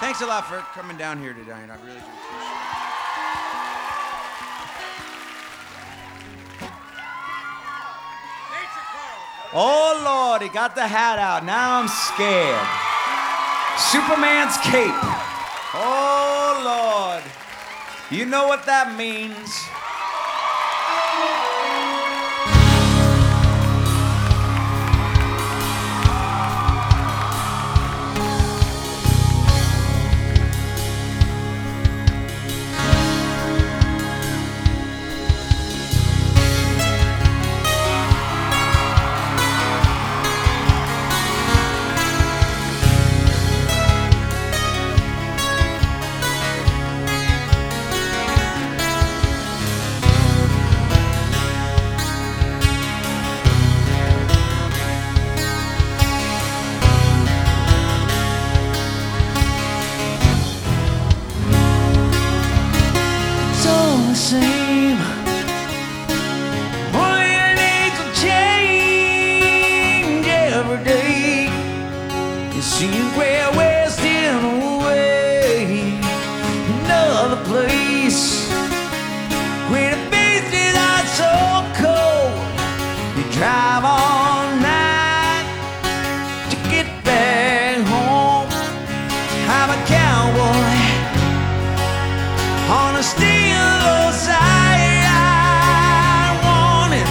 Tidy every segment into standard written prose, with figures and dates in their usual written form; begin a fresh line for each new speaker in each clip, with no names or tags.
Thanks a lot for coming down here today. I really do appreciate it. Oh, Lord, he got the hat out. Now I'm scared. Superman's cape. Oh, Lord. You know what that means.
Same. Only your needs will change every day. You see where we're still away. Another place where the faces are so cold. You drive all night to get back home. I'm a cowboy on a steel side. I want it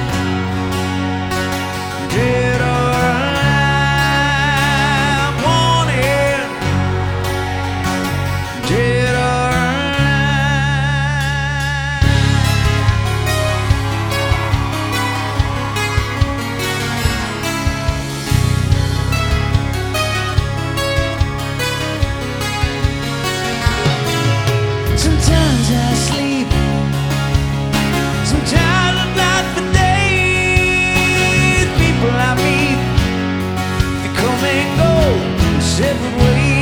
dead or alive. Want it dead or sometimes I sleep, sometimes I'm not for days. People I meet, they come and go separate ways.